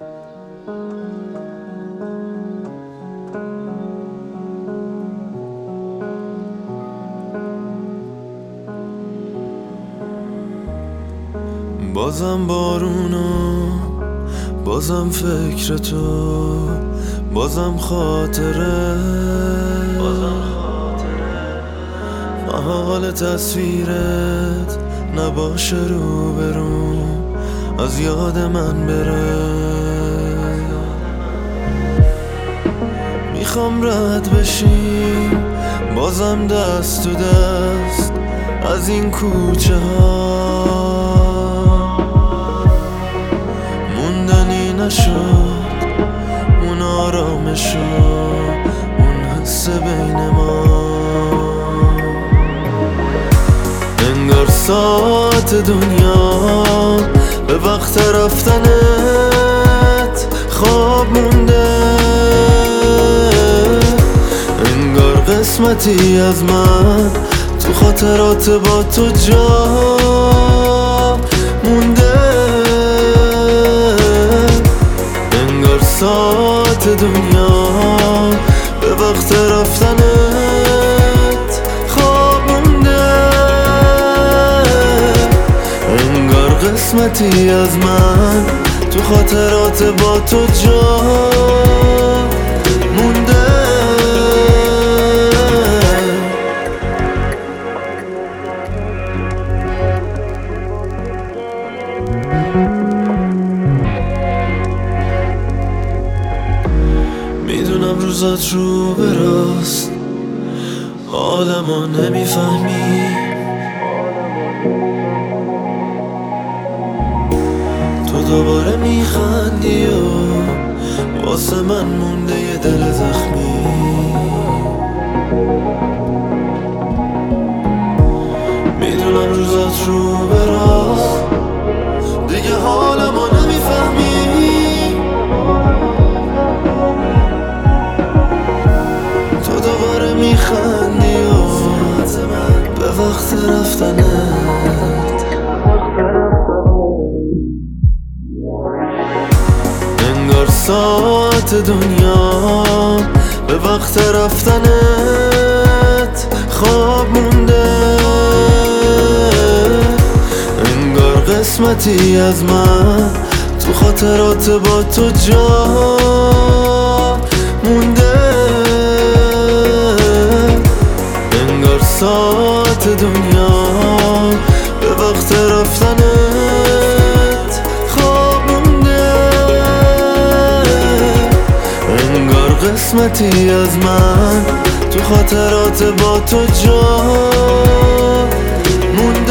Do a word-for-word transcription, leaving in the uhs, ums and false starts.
بازم بارونو، بازم فکر تو، بازم خاطره، بازم خاطره محال تصویرت نباشه روبروم، از یاد من بره. میخوام رد بشیم بازم دست تو دست از این کوچه ها، موندنی نشد اون آرامش و اون حس بین ما. انگار ساعت دنیا به وقت رفتنت خواب مونده، انگار قسمتی از من تو خاطرات با تو جا مونده. انگار ساعت دنیا به وقت رفتنت خواب مونده، انگار قسمتی از من تو خاطرات با تو جا مونده. میدونم روزات رو براست، حالمو نمیفهمی، تو دوباره میخندی و واسه من مونده یه دل زخمی. میدونم روزات رو براست، دیگه حالمو نمیفهمی، تو دوباره میخندی و به وقت رفتنت انگار ساعت دنیا به وقت رفتنت خواب مونده، انگار قسمتی از من تو خاطرات با تو جا مونده. انگار ساعت دنیا به وقت رفتنت خواب مونده، انگار قسمتی از من تو خاطرات با تو جا مونده.